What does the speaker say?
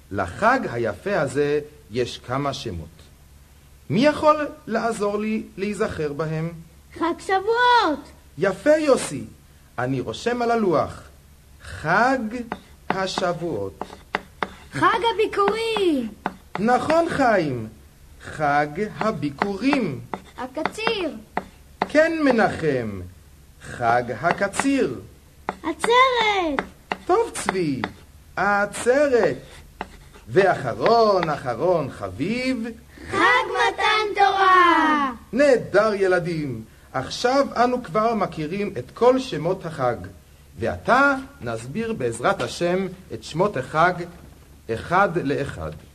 לחג היפה הזה יש כמה שמות. מי יכול לעזור לי להיזכר בהם? חג שבועות. יפה יוסי, אני רושם על הלוח. חג השבועות. חג הביקורים. נכון חיים, חג הביקורים. הקציר. כן מנחם, חג הקציר. עצרת. טוב צבי, העצרת. ואחרון אחרון חביב, חג מתן תורה. נהדר ילדים, עכשיו אנו כבר מכירים את כל שמות החג, ועתה נסביר בעזרת השם את שמות החג אחד לאחד.